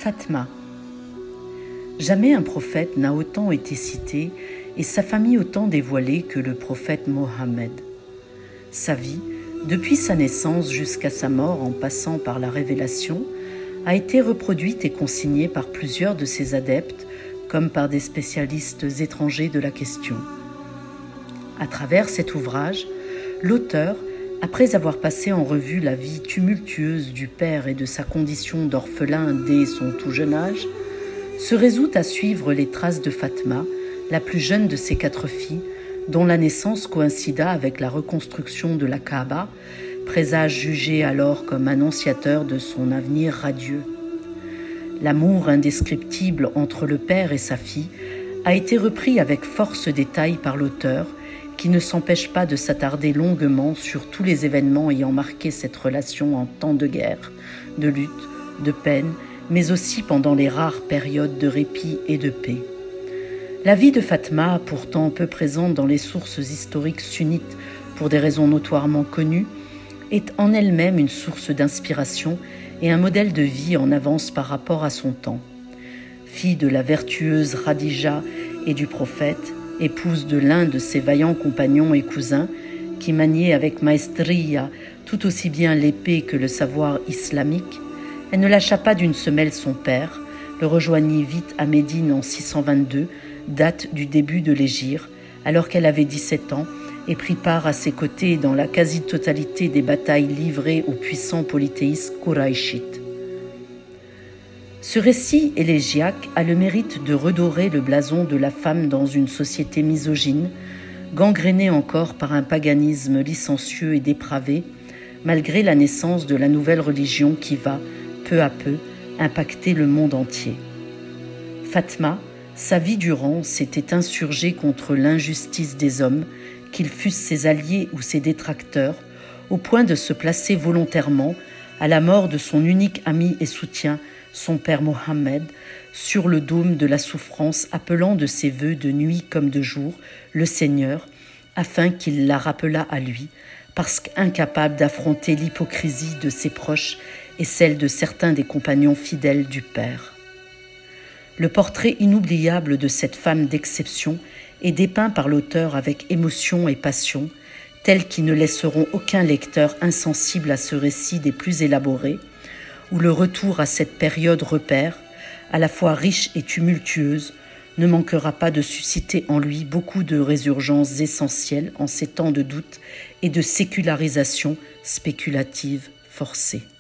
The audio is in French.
Fatma. Jamais un prophète n'a autant été cité et sa famille autant dévoilée que le prophète Mohammed. Sa vie, depuis sa naissance jusqu'à sa mort en passant par la révélation, a été reproduite et consignée par plusieurs de ses adeptes comme par des spécialistes étrangers de la question. À travers cet ouvrage, l'auteur, après avoir passé en revue la vie tumultueuse du père et de sa condition d'orphelin dès son tout jeune âge, se résout à suivre les traces de Fatma, la plus jeune de ses 4 filles, dont la naissance coïncida avec la reconstruction de la Kaaba, présage jugé alors comme annonciateur de son avenir radieux. L'amour indescriptible entre le père et sa fille a été repris avec force détail par l'auteur, qui ne s'empêche pas de s'attarder longuement sur tous les événements ayant marqué cette relation en temps de guerre, de lutte, de peine, mais aussi pendant les rares périodes de répit et de paix. La vie de Fatma, pourtant peu présente dans les sources historiques sunnites pour des raisons notoirement connues, est en elle-même une source d'inspiration et un modèle de vie en avance par rapport à son temps. Fille de la vertueuse Khadija et du prophète, épouse de l'un de ses vaillants compagnons et cousins, qui maniait avec maestria tout aussi bien l'épée que le savoir islamique, elle ne lâcha pas d'une semelle son père, le rejoignit vite à Médine en 622, date du début de l'hégire, alors qu'elle avait 17 ans, et prit part à ses côtés dans la quasi-totalité des batailles livrées aux puissants polythéistes Qurayshites. Ce récit élégiaque a le mérite de redorer le blason de la femme dans une société misogyne, gangrénée encore par un paganisme licencieux et dépravé, malgré la naissance de la nouvelle religion qui va, peu à peu, impacter le monde entier. Fatma, sa vie durant, s'était insurgée contre l'injustice des hommes, qu'ils fussent ses alliés ou ses détracteurs, au point de se placer volontairement, à la mort de son unique ami et soutien, son père Mohammed, sur le dôme de la souffrance, appelant de ses vœux de nuit comme de jour le Seigneur, afin qu'il la rappelât à lui, parce qu'incapable d'affronter l'hypocrisie de ses proches et celle de certains des compagnons fidèles du père. Le portrait inoubliable de cette femme d'exception est dépeint par l'auteur avec émotion et passion, tels qui ne laisseront aucun lecteur insensible à ce récit des plus élaborés, où le retour à cette période repère, à la fois riche et tumultueuse, ne manquera pas de susciter en lui beaucoup de résurgences essentielles en ces temps de doute et de sécularisation spéculative forcée.